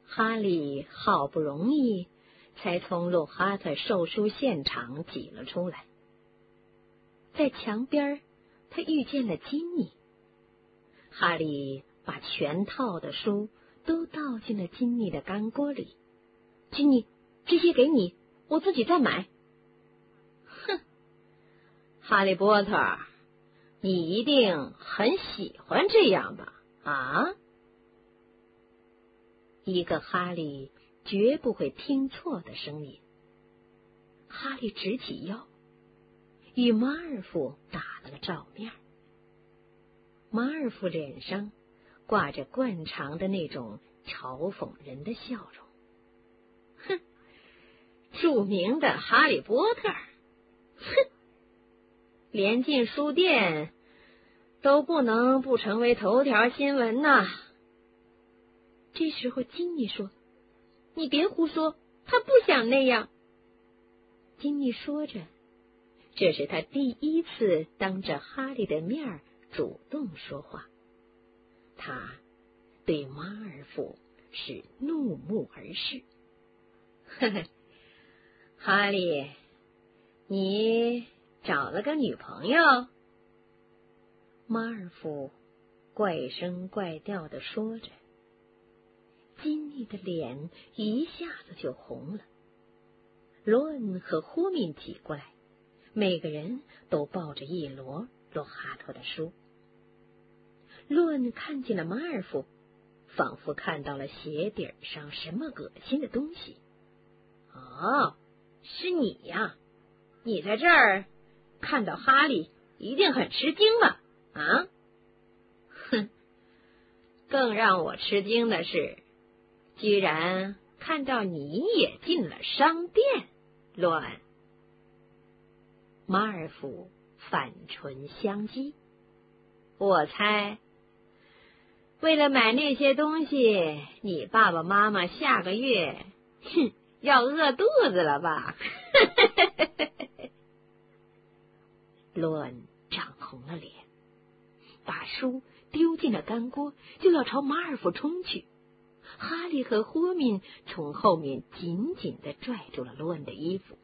哈利好不容易才从洛哈特售书现场挤了出来。在墙边，他遇见了金妮。哈利把全套的书都倒进了金妮的干锅里。金妮，这些给你，我自己再买。哼，哈利波特，你一定很喜欢这样吧？啊？一个哈利绝不会听错的声音。哈利直起腰，与马尔福打了个照面。马尔福脸上挂着惯常的那种嘲讽人的笑容。哼，著名的哈利波特，哼，连进书店都不能不成为头条新闻呐。这时候金妮说：“你别胡说，他不想那样。”金妮说着，这是他第一次当着哈利的面主动说话。他对马尔福是怒目而视。呵呵，哈利，你找了个女朋友？马尔福怪声怪调地说着。金妮的脸一下子就红了。罗恩和霍敏挤过来，每个人都抱着一摞洛哈特的书。罗恩看见了马尔福，仿佛看到了鞋底上什么恶心的东西。哦，是你呀！你在这儿看到哈利，一定很吃惊吧？啊？哼！更让我吃惊的是，居然看到你也进了商店，罗恩。马尔福反唇相讥。我猜，为了买那些东西，你爸爸妈妈下个月，要饿肚子了吧？罗恩涨红了脸，把书丢进了干锅，就要朝马尔福冲去。哈利和霍敏从后面紧紧地拽住了罗恩的衣服。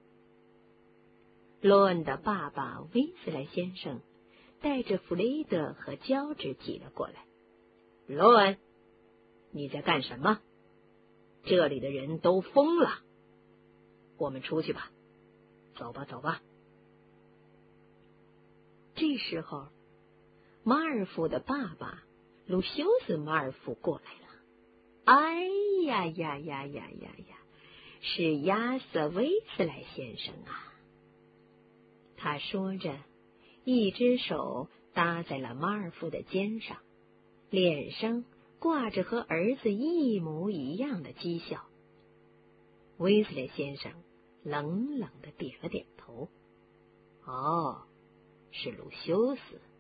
罗恩的爸爸威斯莱先生带着弗雷德和乔治挤了过来。罗恩，你在干什么？这里的人都疯了。我们出去吧。走吧，走吧。这时候，马尔福的爸爸鲁修斯·马尔福过来了。哎呀呀呀呀呀呀！是亚瑟·威斯莱先生啊！他说着，一只手搭在了马尔福的肩上，脸上挂着和儿子一模一样的讥笑。威斯莱先生冷冷地点了点头。哦，是鲁修斯。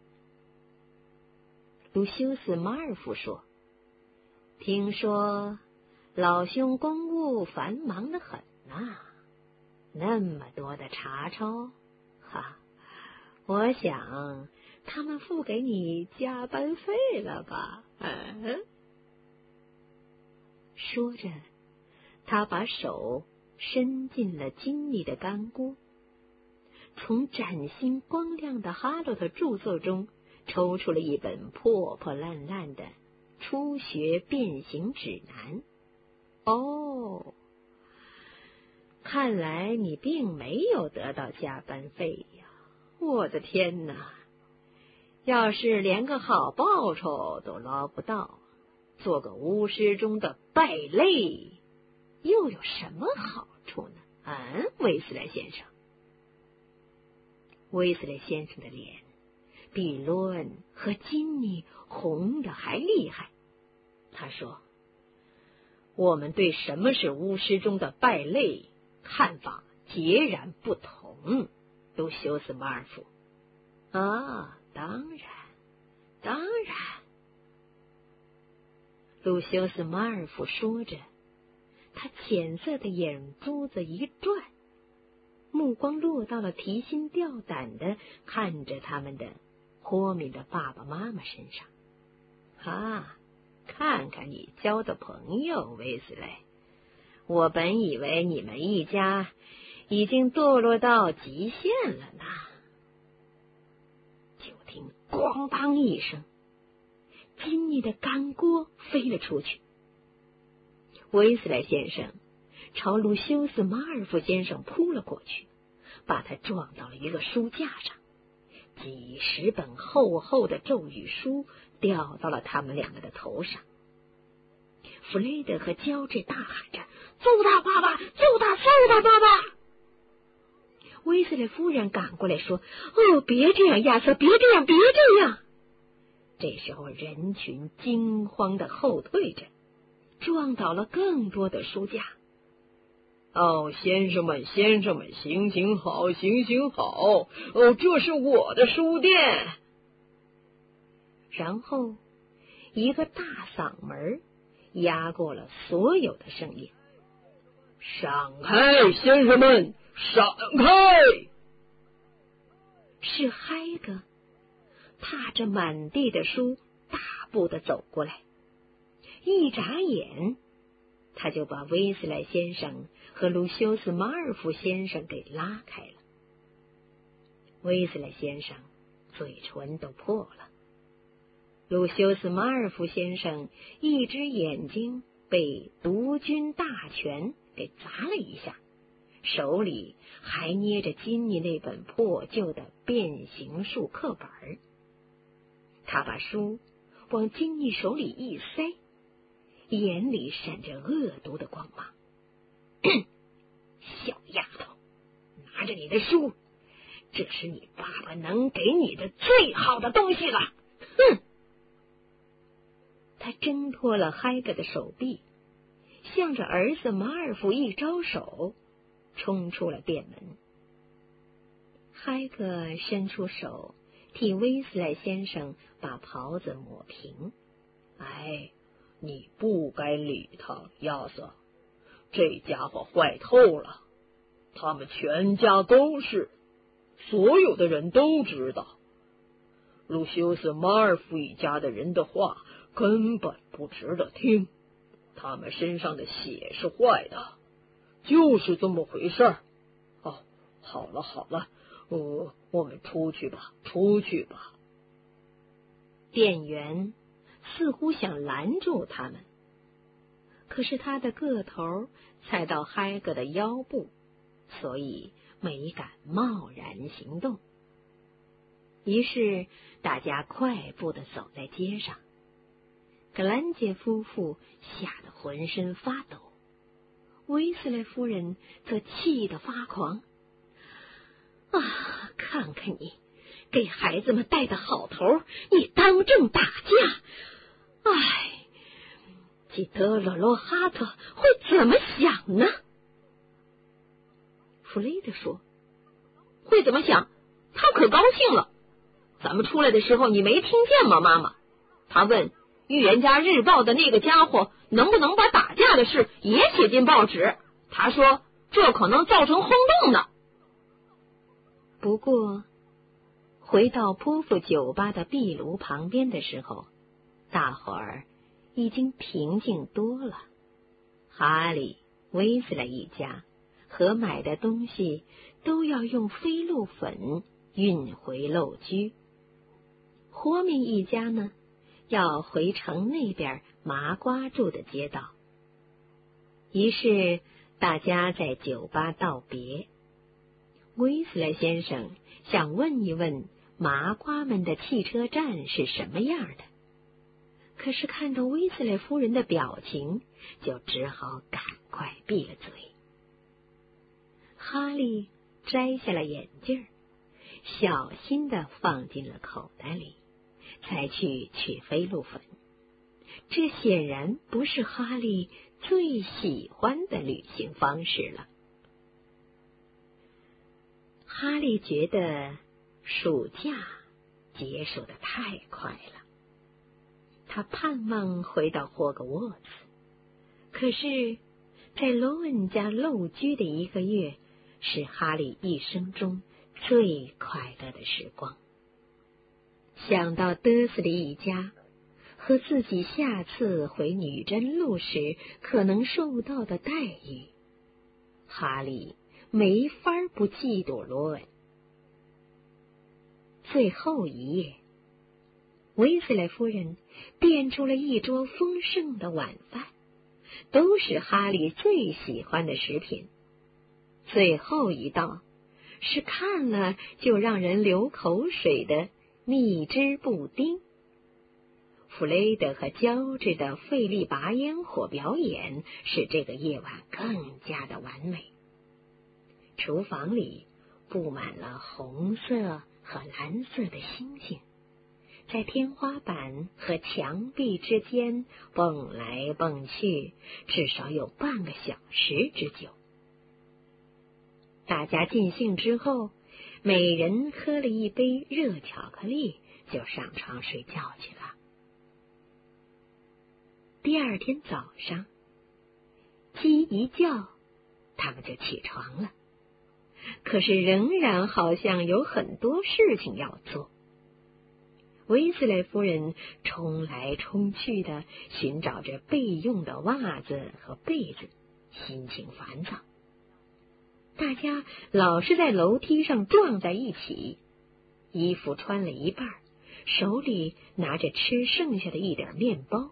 鲁修斯·马尔福说：“听说老兄公务繁忙得很呐，那么多的查抄，哈，我想他们付给你加班费了吧？”说着，他把手伸进了金妮的干锅，从崭新光亮的哈洛特著作中抽出了一本破破烂烂的初学变形指南。哦，看来你并没有得到加班费呀！我的天哪！要是连个好报酬都捞不到，做个巫师中的败类又有什么好处呢？威斯莱先生。威斯莱先生的脸比罗恩和金妮红的还厉害。他说：“我们对什么是巫师中的败类看法截然不同，鲁修斯·马尔福。”啊，当然，当然。鲁修斯·马尔福说着，他浅色的眼珠子一转，目光落到了提心吊胆的看着他们的霍敏的爸爸妈妈身上。 看看你交的朋友，威斯莱。我本以为你们一家已经堕落到极限了呢。就听咣当一声，金妮的干锅飞了出去。威斯莱先生朝鲁修斯·马尔福先生扑了过去，把他撞到了一个书架上。几十本厚厚的咒语书掉到了他们两个的头上。弗雷德和乔治大喊着：“揍他爸爸！揍他！揍他爸爸！”威斯莱夫人赶过来说：“哦，别这样，亚瑟，别这样，别这样！”这时候人群惊慌的后退着，撞倒了更多的书架。 哦，先生们，先生们，行行好，行行好！哦，这是我的书店。 然后，一个大嗓门压过了所有的声音：“ 闪开，先生们，闪开！” 是嗨哥踏着满地的书，大步的走过来。一眨眼，他就把威斯莱先生和鲁修斯·马尔福先生给拉开了。威斯莱先生嘴唇都破了，鲁修斯·马尔福先生一只眼睛被独军大拳给砸了一下，手里还捏着金妮那本破旧的变形术课本。他把书往金妮手里一塞，眼里闪着恶毒的光芒。小丫头，拿着你的书，这是你爸爸能给你的最好的东西了。哼！他挣脱了嗨格的手臂，向着儿子马尔福一招手，冲出了店门。嗨格伸出手替威斯莱先生把袍子抹平。 哎，你不该理他，亚瑟，这家伙坏透了。他们全家都是，所有的人都知道。鲁修斯·马尔福一家的人的话根本不值得听，他们身上的血是坏的，就是这么回事儿。哦，好了好了，我们出去吧，出去吧。 店员似乎想拦住他们，可是他的个头才到嗨格的腰部，所以没敢贸然行动。于是大家快步的走在街上，格兰杰夫妇吓得浑身发抖，威斯莱夫人则气得发狂。啊，看看你给孩子们带的好头，你当众打架！唉，基德罗罗哈特会怎么想呢？弗雷德说：“会怎么想？他可高兴了。咱们出来的时候，你没听见吗，妈妈？他问《预言家日报》的那个家伙能不能把打架的事也写进报纸。他说这可能造成轰动呢。”不过，回到波夫酒吧的壁炉旁边的时候，大伙儿已经平静多了。哈利、威斯莱一家和买的东西都要用飞鹿粉运回陋居。霍明一家呢，要回城那边麻瓜住的街道。于是大家在酒吧道别。威斯莱先生想问一问麻瓜们的汽车站是什么样的，可是看到威斯莱夫人的表情，就只好赶快闭了嘴。哈利摘下了眼镜，小心地放进了口袋里，才去取飞鹿粉。这显然不是哈利最喜欢的旅行方式了。哈利觉得暑假结束得太快了，他盼望回到霍格沃茨，可是在罗恩家陋居的1个月是哈利一生中最快乐的时光。想到德斯里一家和自己下次回女真路时可能受到的待遇，哈利没法不嫉妒罗恩。最后一夜，威斯莱夫人变出了一桌丰盛的晚饭，都是哈利最喜欢的食品。最后一道是看了就让人流口水的蜜汁布丁。弗雷德和乔治的费力拔烟火表演使这个夜晚更加的完美。厨房里布满了红色和蓝色的星星，在天花板和墙壁之间蹦来蹦去，至少有半个小时之久。大家尽兴之后，每人喝了一杯热巧克力，就上床睡觉去了。第二天早上，鸡一叫，他们就起床了。可是仍然好像有很多事情要做。威斯莱夫人冲来冲去的寻找着备用的袜子和被子，心情烦躁。大家老是在楼梯上撞在一起，衣服穿了一半，手里拿着吃剩下的一点面包。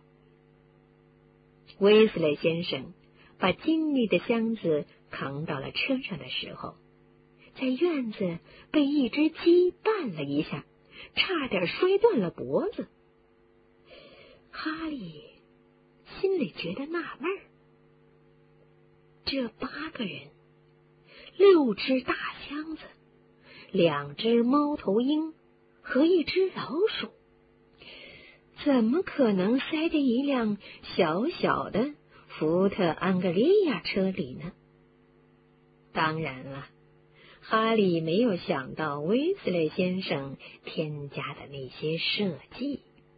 威斯莱先生把金妮的箱子扛到了车上的时候，在院子被一只鸡绊了一下，差点摔断了脖子。哈利心里觉得纳闷儿，这8个人，6只大箱子，2只猫头鹰和1只老鼠，怎么可能塞进一辆小小的福特安格利亚车里呢？当然了，哈利没有想到威斯莱先生添加的那些设计。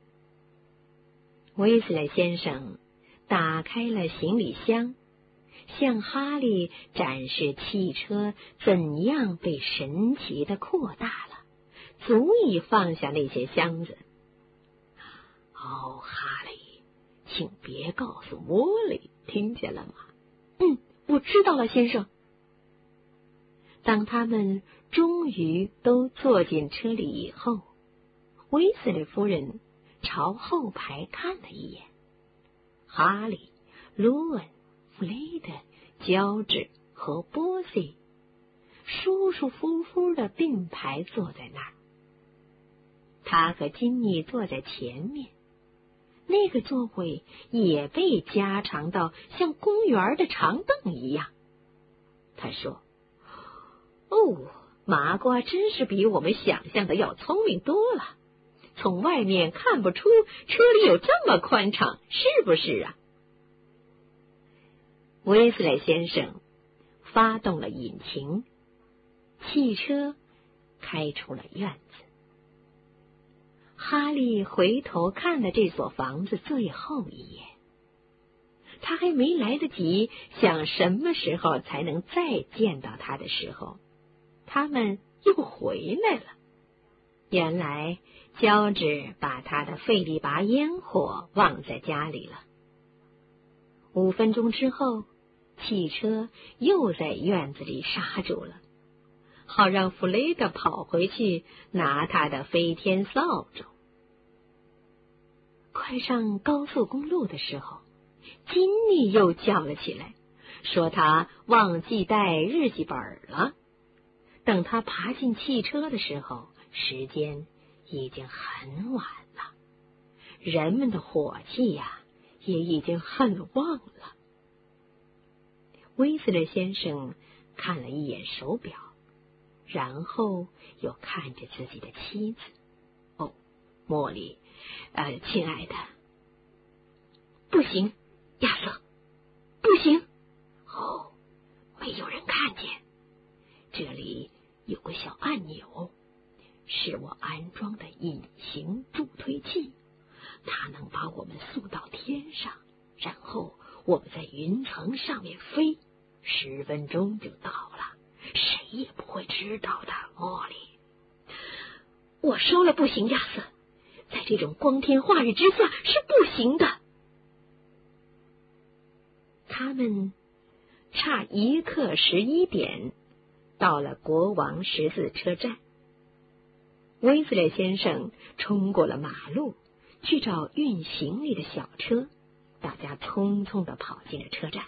威斯莱先生打开了行李箱，向哈利展示汽车怎样被神奇地扩大了，足以放下那些箱子。哦，哈利，请别告诉莫莉，听见了吗？我知道了，先生。当他们终于都坐进车里以后，威斯利夫人朝后排看了一眼，哈利、罗恩、弗雷德、乔治和波西舒舒服服的并排坐在那儿。他和金妮坐在前面，那个座位也被加长到像公园的长凳一样。他说：麻瓜真是比我们想象的要聪明多了，从外面看不出车里有这么宽敞，是不是啊？威斯莱先生发动了引擎，汽车开出了院子。哈利回头看了这所房子最后一眼，他还没来得及想什么时候才能再见到他的时候，他们又回来了。原来乔治把他的费力拔烟火忘在家里了。5分钟之后，汽车又在院子里刹住了，好让弗雷德跑回去拿他的飞天扫帚。快上高速公路的时候，金妮又叫了起来，说他忘记带日记本了。等他爬进汽车的时候，时间已经很晚了，人们的火气呀，也已经很旺了。威斯勒先生看了一眼手表，然后又看着自己的妻子。茉莉，亲爱的，不行，亚瑟，不行。没有人看见。这里有个小按钮，是我安装的隐形助推器，它能把我们送到天上，然后我们在云层上面飞，10分钟就到了，谁也不会知道的，茉莉。我说了不行，亚瑟，在这种光天化日之下是不行的。他们差1刻11点到了国王十字车站。威斯莱先生冲过了马路去找运行李的小车，大家匆匆地跑进了车站。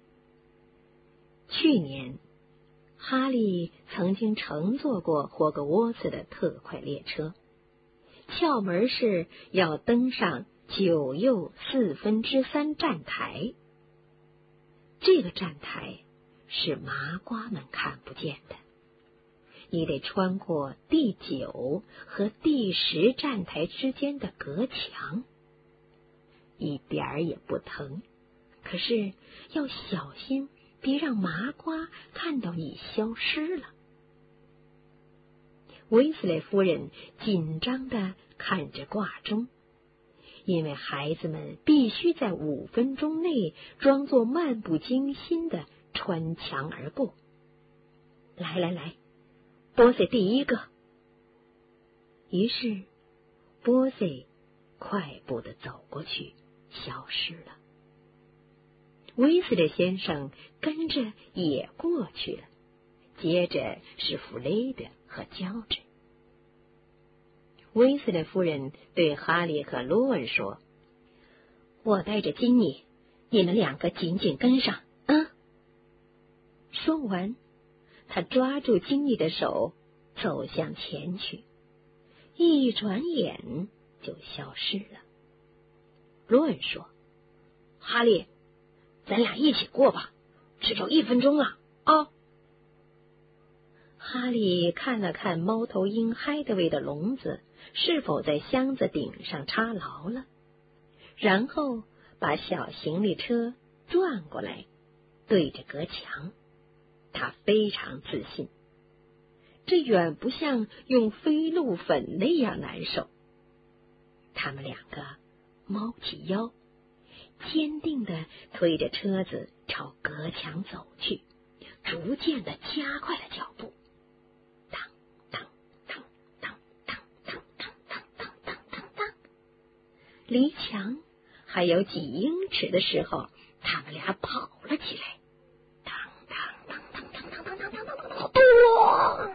去年哈利曾经乘坐过霍格沃茨的特快列车，窍门是要登上9又3/4站台。这个站台是麻瓜们看不见的，你得穿过第9和第10站台之间的隔墙，一点儿也不疼，可是要小心别让麻瓜看到你消失了。威斯莱夫人紧张地看着挂钟，因为孩子们必须在5分钟内装作漫不经心地穿墙而过。来，波塞第一个。于是波塞快步地走过去，消失了。威斯莱先生跟着也过去了，接着是弗雷德和乔治。威斯莱夫人对哈利和罗恩说：“我带着金妮，你们2个紧紧跟上啊！”说完，他抓住金妮的手走向前去，一转眼就消失了。罗恩说：“哈利，咱俩一起过吧，只有1分钟了啊！”哈利看了看猫头鹰海德维的笼子是否在箱子顶上插牢了，然后把小行李车转过来对着隔墙。他非常自信，这远不像用飞鹿粉那样难受。他们2个猫起腰，坚定地推着车子朝隔墙走去，逐渐地加快了脚步。当当当当当当当当当当当当，离墙还有几英尺的时候，他们俩跑了起来。当当当当当当当当当当当，咚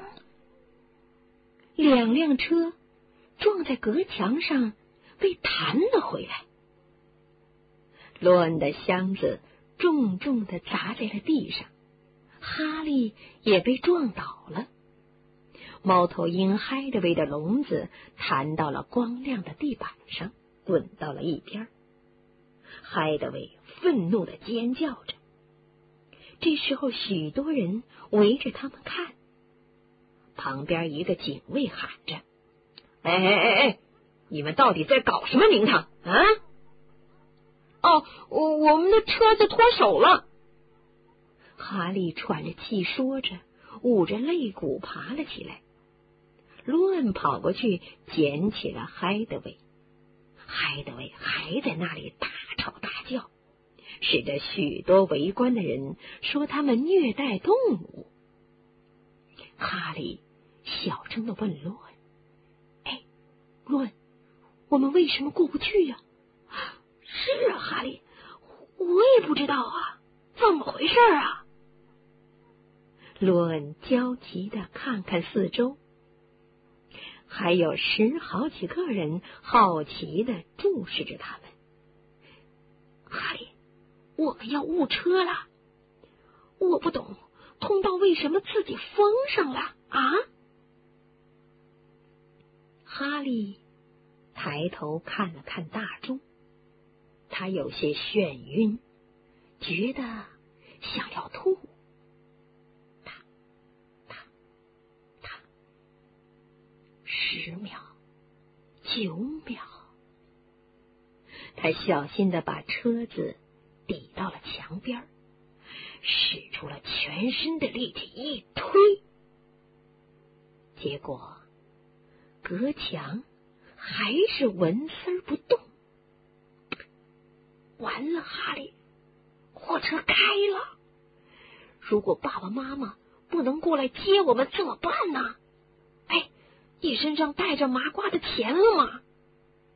！2辆车撞在隔墙上，被弹了回来。罗恩的箱子重重地砸在了地上，哈利也被撞倒了。猫头鹰海德维的笼子弹到了光亮的地板上，滚到了一边。海德维愤怒地尖叫着。这时候许多人围着他们看，旁边一个警卫喊着：“哎，你们到底在搞什么名堂啊？”“哦，我们的车子脱手了。”哈利喘着气说着，捂着肋骨爬了起来。罗恩跑过去捡起了海德维，海德维还在那里大吵大叫，使得许多围观的人说他们虐待动物。哈利小声地问罗恩：“哎，罗恩，我们为什么过不去呀？”“是啊，哈利，我也不知道啊，怎么回事啊？”罗恩焦急地看看四周，还有10好几个人好奇地注视着他们。“哈利，我们要误车了，我不懂通道为什么自己封上了啊？”哈利抬头看了看大钟，他有些眩晕，觉得想要吐。10秒，9秒，他小心地把车子抵到了墙边，使出了全身的力气一推，结果隔墙还是纹丝不动。完了，哈利，货车开了！如果爸爸妈妈不能过来接我们怎么办呢？哎，你身上带着麻瓜的钱了吗？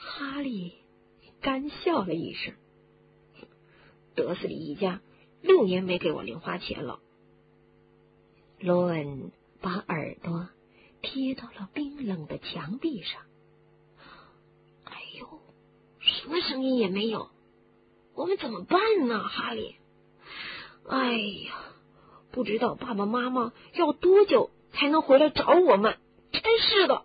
哈利干笑了一声，德斯里一家6年没给我零花钱了。罗恩把耳朵贴到了冰冷的墙壁上。哎呦，什么声音也没有，我们怎么办呢，哈利？哎呀，不知道爸爸妈妈要多久才能回来找我们，真是的。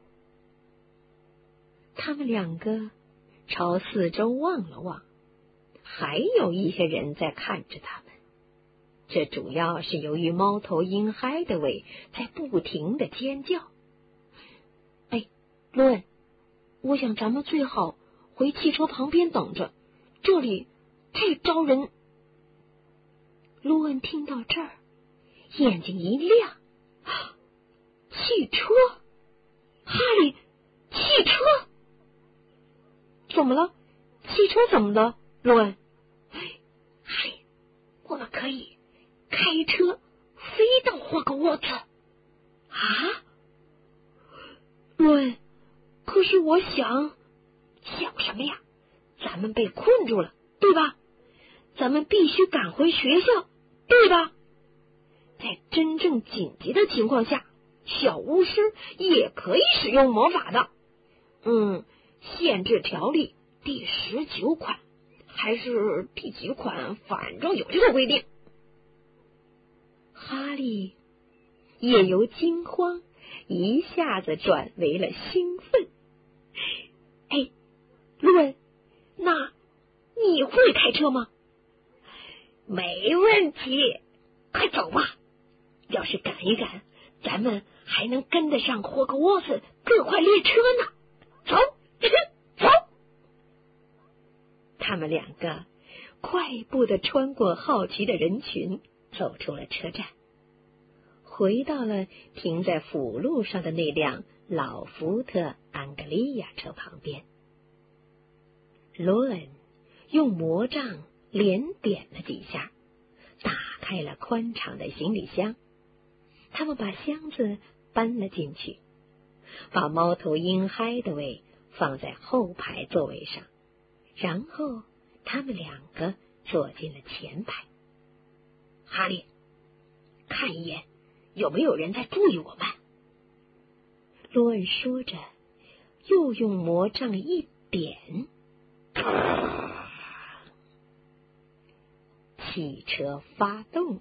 他们2个朝四周望了望，还有一些人在看着他们。这主要是由于猫头鹰嗨德韦在不停的尖叫。哎，罗恩，我想咱们最好回汽车旁边等着，这里太招人。罗恩听到这儿，眼睛一亮，汽车！哈利，汽车！怎么了？汽车怎么了，罗恩？嗨，我们可以开车飞到霍格沃茨。啊，罗恩，可是我想什么呀？咱们被困住了，对吧？咱们必须赶回学校，对吧？在真正紧急的情况下，小巫师也可以使用魔法的。限制条例第19款还是第几款，反正有这个规定。哈利也由惊慌一下子转为了兴奋。哎，罗恩，那你会开车吗？没问题，快走吧。要是赶一赶，咱们还能跟得上霍格沃茨各快列车呢。走，走！他们2个快步地穿过好奇的人群，走出了车站，回到了停在辅路上的那辆老福特安格利亚车旁边。罗恩用魔杖连点了几下，打开了宽敞的行李箱。他们把箱子搬了进去，把猫头鹰嗨德韦放在后排座位上，然后他们2个坐进了前排。哈利，看一眼有没有人在注意我们。罗恩说着，又用魔杖一点，汽车发动了。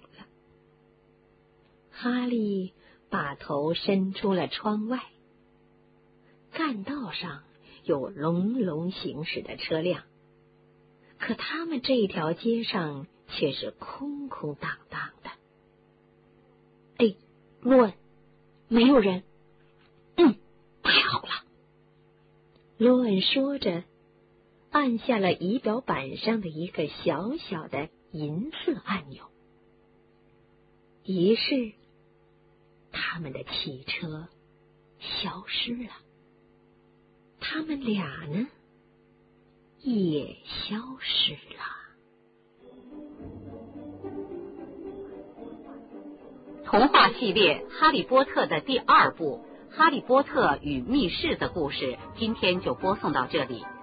哈利把头伸出了窗外，干道上有隆隆行驶的车辆，可他们这条街上却是空空荡荡的。哎，罗恩，没有人。太好了。罗恩说着，按下了仪表板上的一个小小的银色按钮。于是他们的汽车消失了，他们俩呢也消失了。 童话系列《哈利波特》的第2部《哈利波特与密室》的故事，今天就播送到这里。